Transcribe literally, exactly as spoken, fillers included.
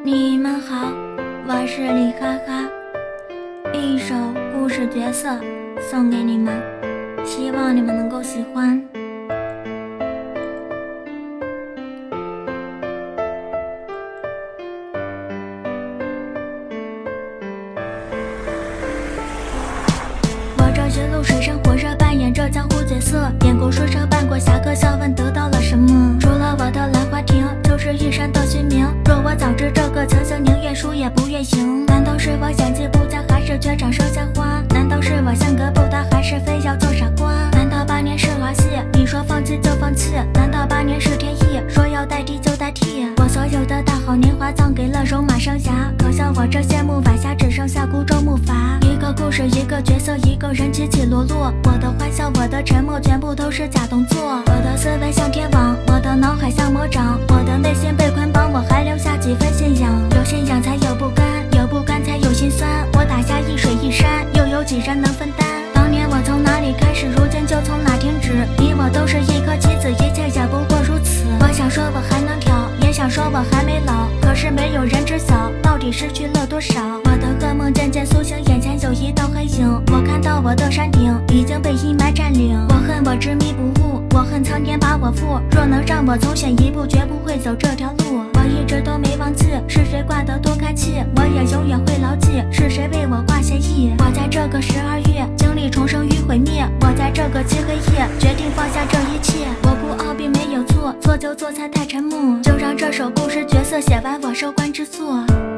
你们好，我是李哈哈，一首故事角色送给你们，希望你们能够喜欢。我这些路水深火热，扮演着江湖角色，演过水车，扮过侠客，笑问得到了什么？除了我的兰花亭，就是一山的虚名。若我早知这个情形，宁愿输也不愿赢。难道是我演技不佳，还是缺长生鲜花？难道是我性格不搭，还是非要做傻瓜？难道八年是儿戏，你说放弃就放弃？难道八年是天意，说要代替就代替？我所有的大好年华葬给了戎马生涯，可笑我这些木瓦侠，只剩下孤舟木筏。一个故事，一个角色，一个人起起落落，我的欢笑，我的沉默，全部都是假动作。我的思维像天网，我的脑海像魔掌，我的内心被捆绑，我还留下几分信仰。有信仰才有不甘，有不甘才有心酸。我打下一水一山，又有几人能分担？当年我从哪里开始，如今就从哪停止。你我都是一颗棋子，一切也不过如此。我想说我还能跳，也想说我还没老，可是没有人知晓到底失去了多少。我的噩梦渐渐苏醒，眼前有一道黑影，我看到我的山顶已经被阴霾占领。我恨我执迷不悟，我恨苍天把我负，若能让我重选一步，绝不会走这条路。我一直都没忘记是谁挂得多开气，我也永远会牢记是谁为我挂协议。我在这个十二月经历重生与毁灭，我在这个漆黑夜决定放下这一切。我不傲并没有错，错就错才太沉默，就让这首故事角色写完我收官之作。